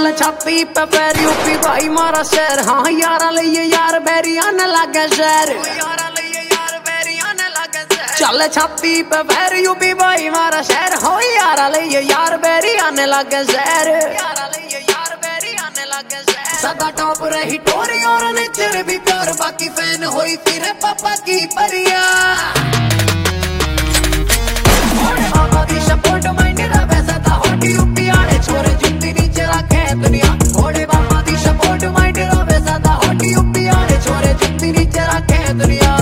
चल छाती पे पैर यूपी भाई मारा शहर, हाँ यारा लिए यार बैरी आने लगे शहर, चल छाती पे पैर यूपी भाई मारा शहर, हो यारा लिए यार बैरी आने लगे शहर, सदा टॉप रही टोरी और नेचर भी प्यार, बाकी फैन हुई फिर पापा की परिया, बाबा दी सपोर्ट माइंड रवे सदा होटी यूपी आड़े छोरे जुत्ती नीचे रखे दुनिया, ओड़े बाबा दी सपोर्ट माइंड रवे सदा होटी यूपी आड़े छोरे जुत्ती नीचे रखे दुनिया।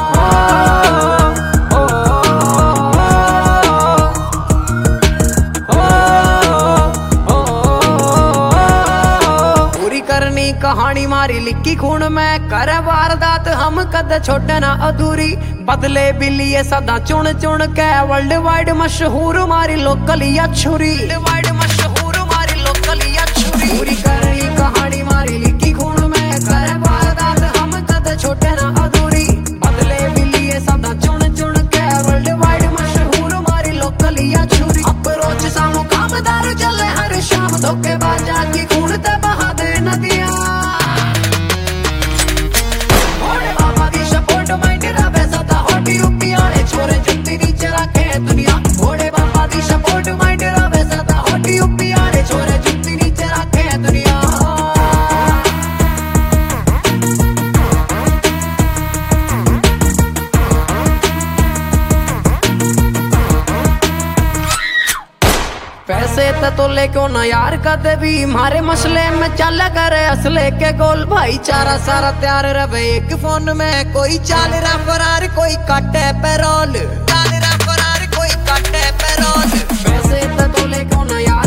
कहानी मारी लिखी खून में करे वारदात, हम कद छोटे ना अधूरी, बदले बिलिए सदा चुन चुन के वर्ल्ड वाइड मशहूर मारी लोकलिया छुरी, वाइड मशहूर मारी लोकलिया छुरी, पूरी करनी कहानी मारी लिखी खून में करे वारदात, हम कद छोटे ना अधूरी, बदले बिलिए सदा चुन चुन के वर्ल्ड वाइड मशहूर मारी लोकलिया छुरी, अप्रोच सामू कामदार चले हर शाम, धोखेबाजा की खून ते बहा दे नदियां, छोरे जुत्ती नीचे रखे दुनिया, घोड़े बाबा दी सपोर्ट माइंड रवे सदा होटी यूपी आड़े छोरे जुत्ती नीचे रखे दुनिया। पैसे तो ले क्यों ना यार कदे भी मारे मसले में चल करे असले के गोल, भाईचारा सारा तैयार रवे एक फोन में, कोई चाल रहा फरार कोई काटे पैरोल, चाल रहा फरार कोई काटे पैरोल, पैसे तो ले क्यों ना यार